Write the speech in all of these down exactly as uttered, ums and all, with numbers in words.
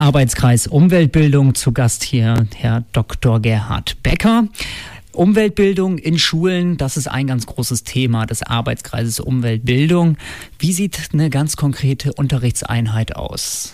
Arbeitskreis Umweltbildung. Zu Gast hier Herr Doktor Gerhard Becker. Umweltbildung in Schulen, das ist ein ganz großes Thema des Arbeitskreises Umweltbildung. Wie sieht eine ganz konkrete Unterrichtseinheit aus?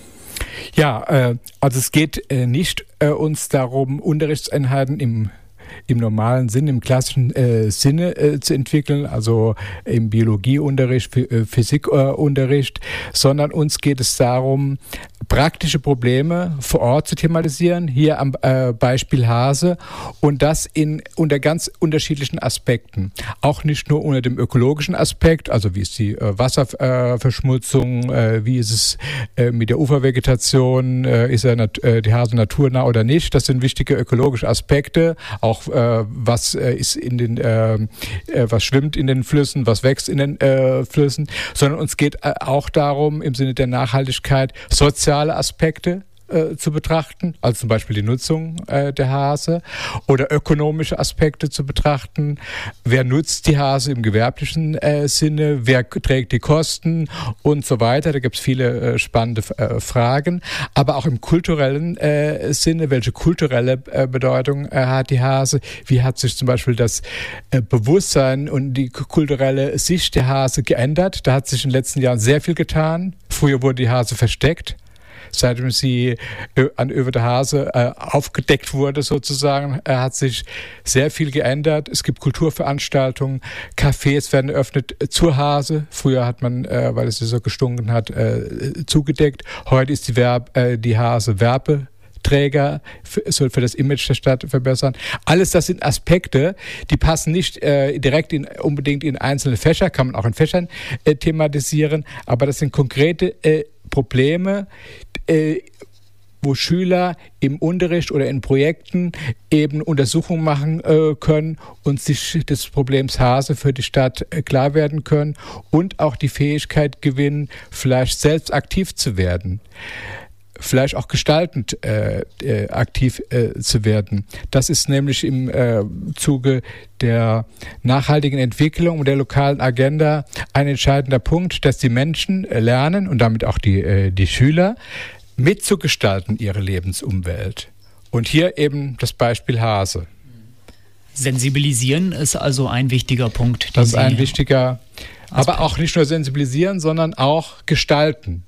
Ja, äh, also es geht äh, nicht äh, uns darum, Unterrichtseinheiten im im normalen Sinn, im klassischen äh, Sinne äh, zu entwickeln, also im Biologieunterricht, äh, Physikunterricht, sondern uns geht es darum, praktische Probleme vor Ort zu thematisieren, hier am äh, Beispiel Hase, und das in unter ganz unterschiedlichen Aspekten. Auch nicht nur unter dem ökologischen Aspekt, also wie ist die äh, Wasserverschmutzung, äh, wie ist es äh, mit der Ufervegetation, äh, ist er nat- äh, die Hase naturnah oder nicht, das sind wichtige ökologische Aspekte, auch äh, was äh, ist in den, äh, äh, was schwimmt in den Flüssen, was wächst in den äh, Flüssen, sondern uns geht äh, auch darum, im Sinne der Nachhaltigkeit, soziale Aspekte äh, zu betrachten, also zum Beispiel die Nutzung äh, der Hase, oder ökonomische Aspekte zu betrachten. Wer nutzt die Hase im gewerblichen äh, Sinne? Wer trägt die Kosten und so weiter? Da gibt es viele äh, spannende äh, Fragen. Aber auch im kulturellen äh, Sinne, welche kulturelle äh, Bedeutung äh, hat die Hase? Wie hat sich zum Beispiel das äh, Bewusstsein und die kulturelle Sicht der Hase geändert? Da hat sich in den letzten Jahren sehr viel getan. Früher wurde die Hase versteckt. Seitdem sie äh, an Över der Hase äh, aufgedeckt wurde sozusagen, äh, hat sich sehr viel geändert. Es gibt Kulturveranstaltungen, Cafés werden eröffnet äh, zur Hase. Früher hat man, äh, weil es so gestunken hat, äh, zugedeckt. Heute ist die, Verb, äh, die Hase Werbeträger, soll für das Image der Stadt verbessern. Alles das sind Aspekte, die passen nicht äh, direkt in, unbedingt in einzelne Fächer, kann man auch in Fächern äh, thematisieren, aber das sind konkrete äh, Probleme, äh, wo Schüler im Unterricht oder in Projekten eben Untersuchungen machen äh, können und sich des Problems Hase für die Stadt äh, klar werden können und auch die Fähigkeit gewinnen, vielleicht selbst aktiv zu werden. Vielleicht auch gestaltend äh, äh, aktiv äh, zu werden. Das ist nämlich im äh, Zuge der nachhaltigen Entwicklung und der lokalen Agenda ein entscheidender Punkt, dass die Menschen äh, lernen und damit auch die, äh, die Schüler mitzugestalten ihre Lebensumwelt. Und hier eben das Beispiel Hase. Sensibilisieren ist also ein wichtiger Punkt. Das ist ein wichtiger, aber auch nicht nur sensibilisieren, sondern auch gestalten.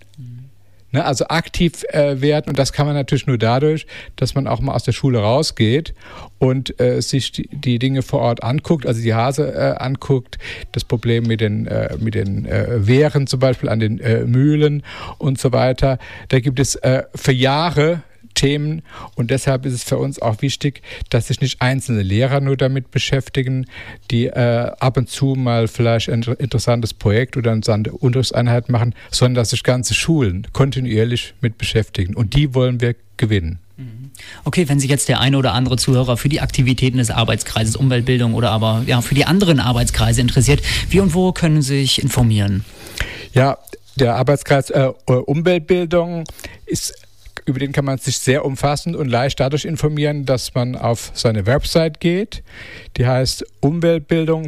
Ne, also aktiv äh, werden, und das kann man natürlich nur dadurch, dass man auch mal aus der Schule rausgeht und äh, sich die, die Dinge vor Ort anguckt, also die Hase äh, anguckt, das Problem mit den, äh, mit den äh, Wehren zum Beispiel an den äh, Mühlen und so weiter. Da gibt es äh, für Jahre Themen, und deshalb ist es für uns auch wichtig, dass sich nicht einzelne Lehrer nur damit beschäftigen, die äh, ab und zu mal vielleicht ein interessantes Projekt oder eine interessante Unterrichtseinheit machen, sondern dass sich ganze Schulen kontinuierlich mit beschäftigen, und die wollen wir gewinnen. Okay, wenn sich jetzt der eine oder andere Zuhörer für die Aktivitäten des Arbeitskreises Umweltbildung oder aber ja für die anderen Arbeitskreise interessiert, wie und wo können Sie sich informieren? Ja, der Arbeitskreis äh, Umweltbildung ist, über den kann man sich sehr umfassend und leicht dadurch informieren, dass man auf seine Website geht. Die heißt Umweltbildung.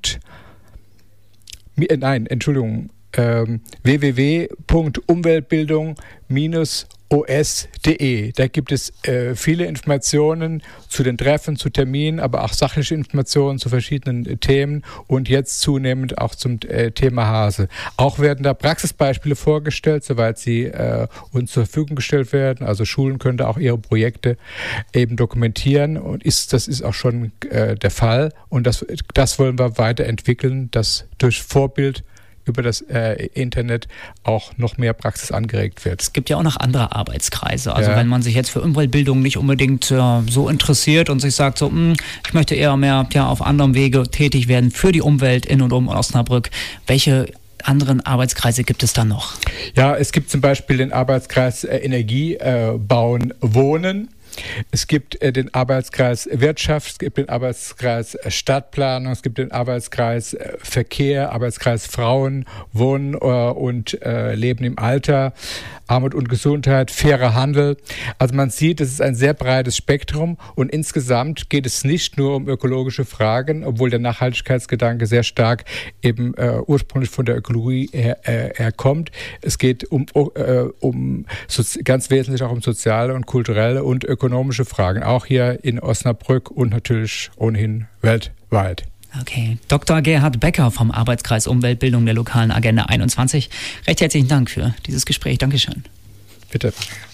Nein, Entschuldigung, ähm, w w w punkt umweltbildung Bindestrich o s punkt d e. Da gibt es äh, viele Informationen zu den Treffen, zu Terminen, aber auch sachliche Informationen zu verschiedenen äh, Themen und jetzt zunehmend auch zum äh, Thema Hase. Auch werden da Praxisbeispiele vorgestellt, soweit sie äh, uns zur Verfügung gestellt werden. Also Schulen können da auch ihre Projekte eben dokumentieren, und ist, das ist auch schon äh, der Fall, und das, das wollen wir weiterentwickeln, dass durch Vorbild über das äh, Internet auch noch mehr Praxis angeregt wird. Es gibt ja auch noch andere Arbeitskreise. Also ja. wenn man sich jetzt für Umweltbildung nicht unbedingt äh, so interessiert und sich sagt, so, mh, ich möchte eher mehr ja, auf anderem Wege tätig werden für die Umwelt in und um Osnabrück, welche anderen Arbeitskreise gibt es da noch? Ja, es gibt zum Beispiel den Arbeitskreis äh, Energie, äh, Bauen, Wohnen. Es gibt äh, den Arbeitskreis Wirtschaft, es gibt den Arbeitskreis Stadtplanung, es gibt den Arbeitskreis äh, Verkehr, Arbeitskreis Frauen, Wohnen äh, und äh, Leben im Alter, Armut und Gesundheit, fairer Handel. Also man sieht, es ist ein sehr breites Spektrum und insgesamt geht es nicht nur um ökologische Fragen, obwohl der Nachhaltigkeitsgedanke sehr stark eben äh, ursprünglich von der Ökologie her, äh, herkommt. Es geht um, äh, um so, ganz wesentlich auch um soziale und kulturelle und ökonomische Fragen, auch hier in Osnabrück und natürlich ohnehin weltweit. Okay, Doktor Gerhard Becker vom Arbeitskreis Umweltbildung der lokalen Agenda einundzwanzig. Recht herzlichen Dank für dieses Gespräch. Dankeschön. Bitte.